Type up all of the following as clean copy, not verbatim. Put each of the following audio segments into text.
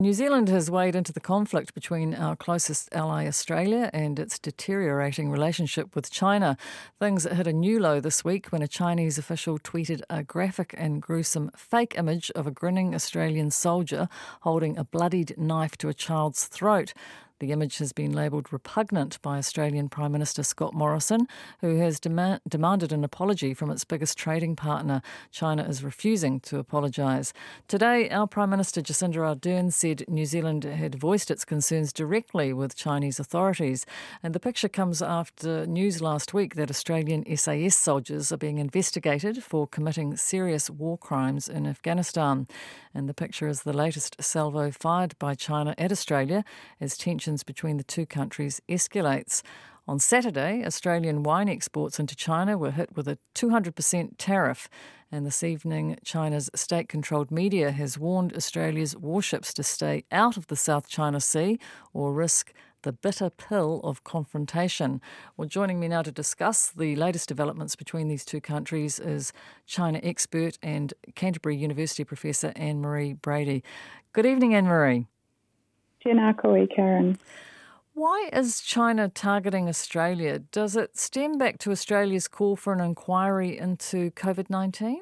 New Zealand has weighed into the conflict between our closest ally Australia and its deteriorating relationship with China. Things hit a new low this week when a Chinese official tweeted a graphic and gruesome fake image of a grinning Australian soldier holding a bloodied knife to a child's throat. The image has been labelled repugnant by Australian Prime Minister Scott Morrison, who has demanded an apology from its biggest trading partner. China is refusing to apologise. Today, our Prime Minister Jacinda Ardern said New Zealand had voiced its concerns directly with Chinese authorities. And the picture comes after news last week that Australian SAS soldiers are being investigated for committing serious war crimes in Afghanistan. And the picture is the latest salvo fired by China at Australia as tensions between the two countries escalates. On Saturday, Australian wine exports into China were hit with a 200% tariff. And this evening, China's state-controlled media has warned Australia's warships to stay out of the South China Sea or risk the bitter pill of confrontation. Well, joining me now to discuss the latest developments between these two countries is China expert and Canterbury University professor Anne-Marie Brady. Good evening, Anne-Marie. Tēnā koe, Karen. Why is China targeting Australia? Does it stem back to Australia's call for an inquiry into COVID-19?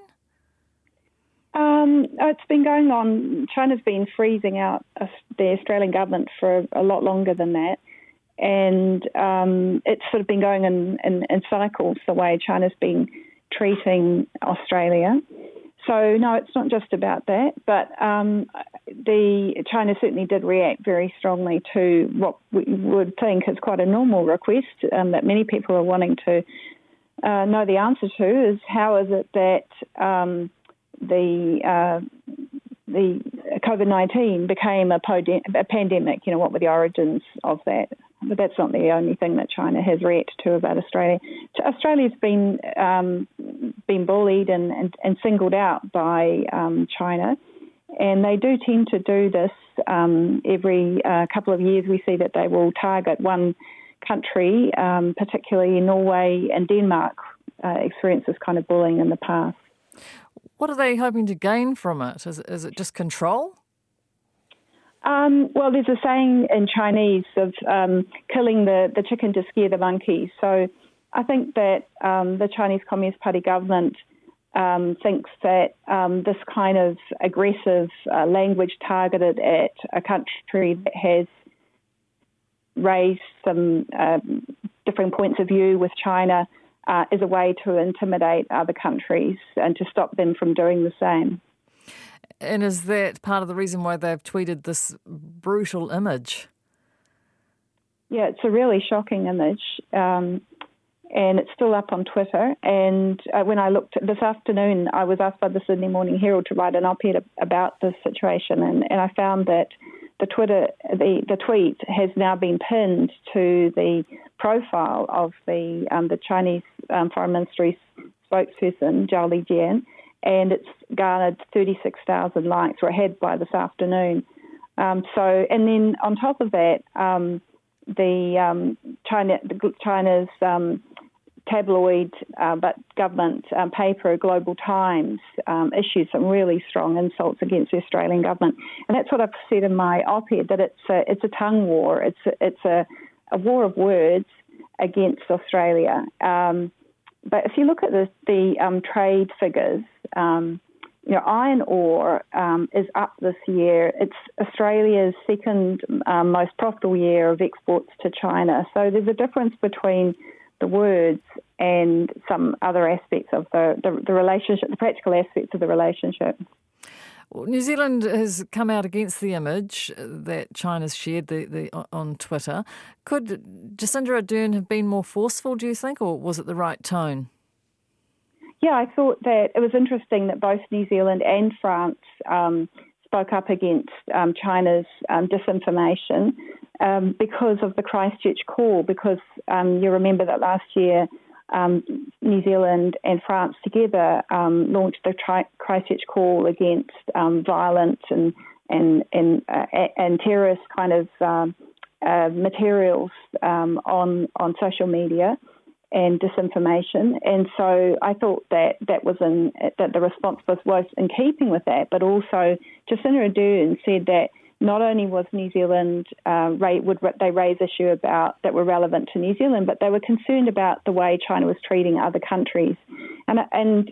It's been going on. China's been freezing out the Australian government for a lot longer than that. And it's sort of been going in cycles, the way China's been treating Australia. So, no, it's not just about that, but China certainly did react very strongly to what we would think is quite a normal request that many people are wanting to know the answer to, is how is it that the COVID-19 became a pandemic, what were the origins of that? But that's not the only thing that China has reacted to about Australia. So Australia's been bullied and singled out by China, and they do tend to do this every couple of years. We see that they will target one country, particularly Norway and Denmark, experienced this kind of bullying in the past. What are they hoping to gain from it? Is it just control? Well, there's a saying in Chinese of killing the chicken to scare the monkey. So I think that the Chinese Communist Party government thinks that this kind of aggressive language targeted at a country that has raised some different points of view with China is a way to intimidate other countries and to stop them from doing the same. And is that part of the reason why they've tweeted this brutal image? Yeah, it's a really shocking image, and it's still up on Twitter. And when I looked this afternoon, I was asked by the Sydney Morning Herald to write an op-ed about this situation, and I found that the tweet has now been pinned to the profile of the Chinese Foreign Ministry spokesperson, Zhao Lijian, and it's garnered 36,000 likes, or ahead by this afternoon. And then on top of that, China's tabloid but government paper, Global Times, issued some really strong insults against the Australian government, and that's what I've said in my op-ed, that it's a tongue war. It's a war of words against Australia. But if you look at the trade figures, iron ore is up this year. It's Australia's second most profitable year of exports to China. So there's a difference between the words and some other aspects of the relationship, the practical aspects of the relationship. Well, New Zealand has come out against the image that China's shared on Twitter. Could Jacinda Ardern have been more forceful, do you think, or was it the right tone? Yeah, I thought that it was interesting that both New Zealand and France spoke up against China's disinformation because of the Christchurch call, because you remember that last year New Zealand and France together launched the Christchurch call against violence and terrorist kind of materials on social media and disinformation. And so I thought that the response was in keeping with that, but also Jacinda Ardern said that not only was New Zealand, would they raise issues that were relevant to New Zealand, but they were concerned about the way China was treating other countries. And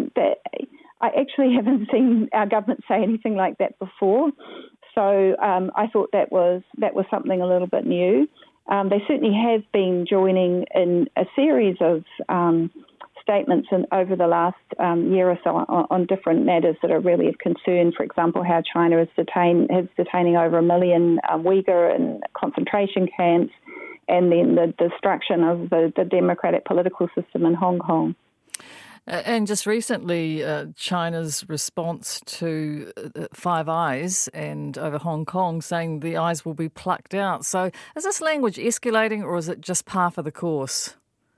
I actually haven't seen our government say anything like that before. So I thought that was something a little bit new. They certainly have been joining in a series of statements over the last year or so on different matters that are really of concern. For example, how China is detaining over 1 million Uyghur in concentration camps, and then the destruction of the democratic political system in Hong Kong. And just recently, China's response to Five Eyes and over Hong Kong, saying the eyes will be plucked out. So is this language escalating, or is it just par for the course?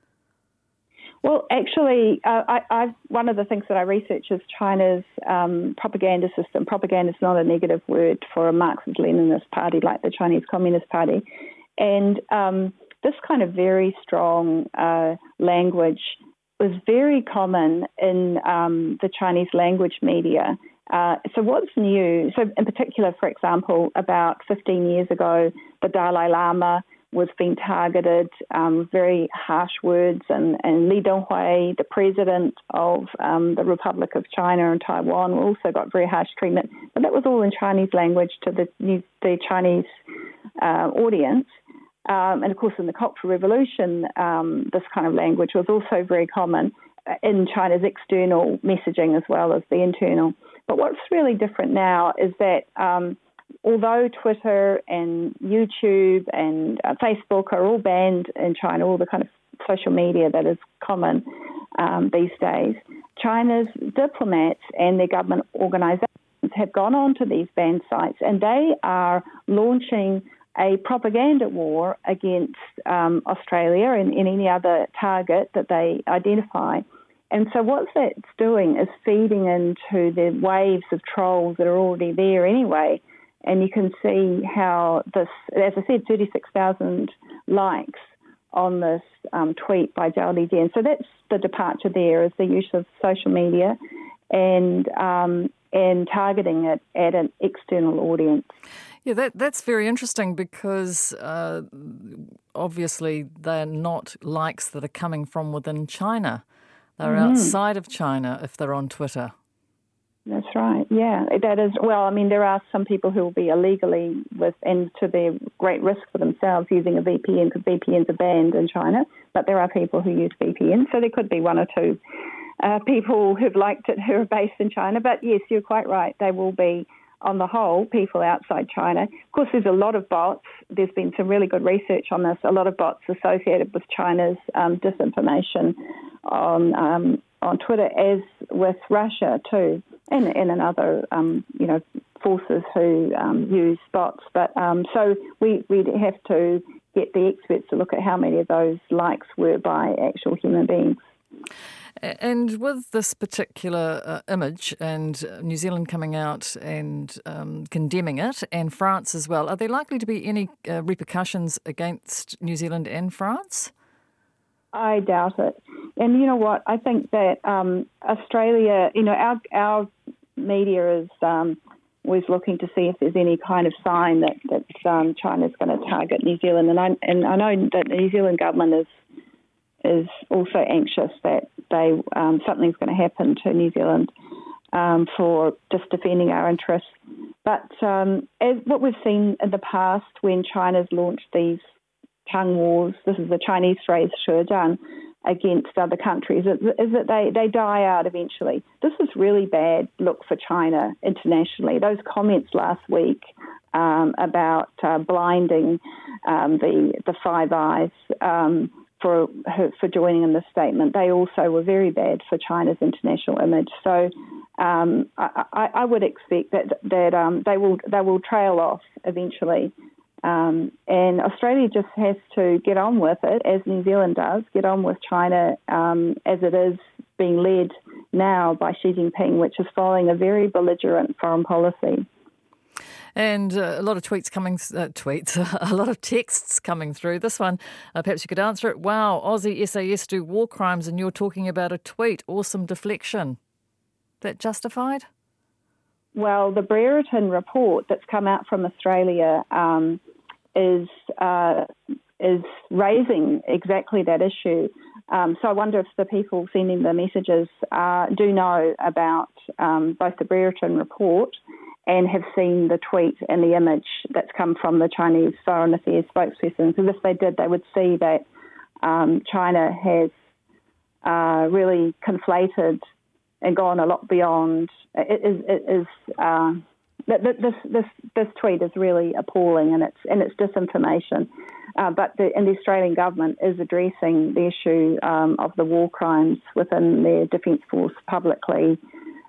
Well, actually, one of the things that I research is China's propaganda system. Propaganda is not a negative word for a Marxist-Leninist party like the Chinese Communist Party. And this kind of very strong language was very common in the Chinese language media. So what's new? So in particular, for example, about 15 years ago, the Dalai Lama was being targeted, very harsh words, and Li Donghui, the president of the Republic of China and Taiwan, also got very harsh treatment. But that was all in Chinese language to the Chinese audience. And of course, in the Cultural Revolution, this kind of language was also very common in China's external messaging as well as the internal. But what's really different now is that although Twitter and YouTube and Facebook are all banned in China, all the kind of social media that is common these days, China's diplomats and their government organizations have gone on to these banned sites, and they are launching a propaganda war against Australia and any other target that they identify. And so what that's doing is feeding into the waves of trolls that are already there anyway. And you can see how this, as I said, 36,000 likes on this tweet by Zhao Lijian. So that's the departure there, is the use of social media and targeting it at an external audience. Yeah, that's very interesting because obviously they're not likes that are coming from within China. They're outside of China if they're on Twitter. That's right, yeah. That is, well, I mean, there are some people who will be illegally and to their great risk for themselves using a VPN, because VPNs are banned in China, but there are people who use VPN, so there could be one or two people who've liked it who are based in China. But yes, you're quite right. They will be, on the whole, people outside China. Of course, there's a lot of bots. There's been some really good research on this. A lot of bots associated with China's disinformation on Twitter, as with Russia too, and other forces who use bots. But so we'd have to get the experts to look at how many of those likes were by actual human beings. And with this particular image and New Zealand coming out and condemning it, and France as well, are there likely to be any repercussions against New Zealand and France? I doubt it. And you know what? I think that Australia, our media is always looking to see if there's any kind of sign that China's going to target New Zealand. And I know that the New Zealand government is also anxious that something's going to happen to New Zealand for just defending our interests. But as what we've seen in the past when China's launched these tongue wars, this is the Chinese phrase, 舌战, against other countries, is that they die out eventually. This is really bad look for China internationally. Those comments last week about blinding the Five Eyes for joining in this statement, they also were very bad for China's international image. So I would expect that they will trail off eventually. And Australia just has to get on with it, as New Zealand does, get on with China as it is being led now by Xi Jinping, which is following a very belligerent foreign policy. And a lot of a lot of texts coming through. This one, perhaps you could answer it. Wow, Aussie SAS do war crimes and you're talking about a tweet. Awesome deflection. That justified? Well, the Brereton report that's come out from Australia is raising exactly that issue. So I wonder if the people sending the messages do know about both the Brereton report and have seen the tweet and the image that's come from the Chinese Foreign Affairs spokesperson. Because if they did, they would see that China has really conflated and gone a lot beyond. This tweet is really appalling, and it's disinformation. But the Australian government is addressing the issue of the war crimes within their defence force publicly.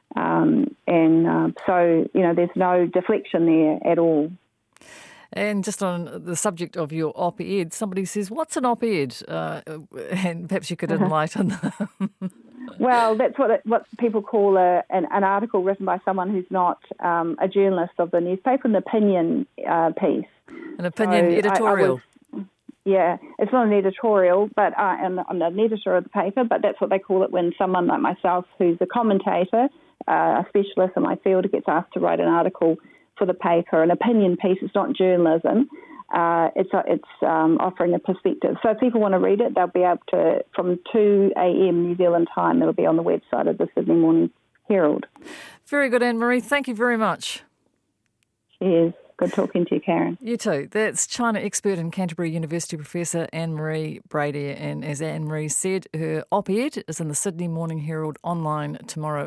So, there's no deflection there at all. And just on the subject of your op-ed, somebody says, what's an op-ed? And perhaps you could enlighten them. Well, that's what people call an article written by someone who's not a journalist of the newspaper, an opinion piece. An opinion editorial. Yeah, it's not an editorial, but I'm an editor of the paper, but that's what they call it when someone like myself, who's a commentator, a specialist in my field, gets asked to write an article for the paper. An opinion piece is not journalism. It's offering a perspective. So if people want to read it, they'll be able to, from 2 a.m. New Zealand time, it'll be on the website of the Sydney Morning Herald. Very good, Anne-Marie. Thank you very much. Cheers. Good talking to you, Karen. You too. That's China expert and Canterbury University professor Anne-Marie Brady. And as Anne-Marie said, her op-ed is in the Sydney Morning Herald online tomorrow.